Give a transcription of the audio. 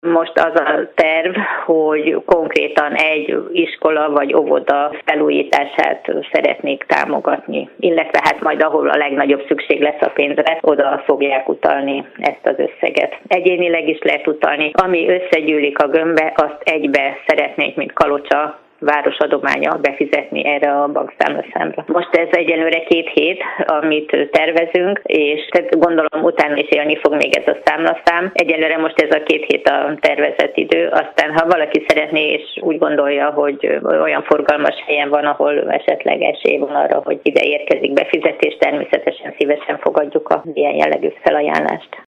Most az a terv, hogy konkrétan egy iskola vagy óvoda felújítását szeretnék támogatni, illetve hát majd ahol a legnagyobb szükség lesz a pénzre, oda fogják utalni ezt az összeget. Egyénileg is lehet utalni, ami összegyűlik a gömbbe, azt egybe szeretnénk, mint Kalocsa városadománya befizetni erre a bankszámlaszámra. Most ez egyelőre 2 hét, amit tervezünk, és gondolom utána is élni fog még ez a számlaszám. Egyelőre most ez a 2 hét a tervezett idő, aztán ha valaki szeretné és úgy gondolja, hogy olyan forgalmas helyen van, ahol esetleg esély van arra, hogy ide érkezik befizetés, természetesen szívesen fogadjuk a ilyen jellegű felajánlást.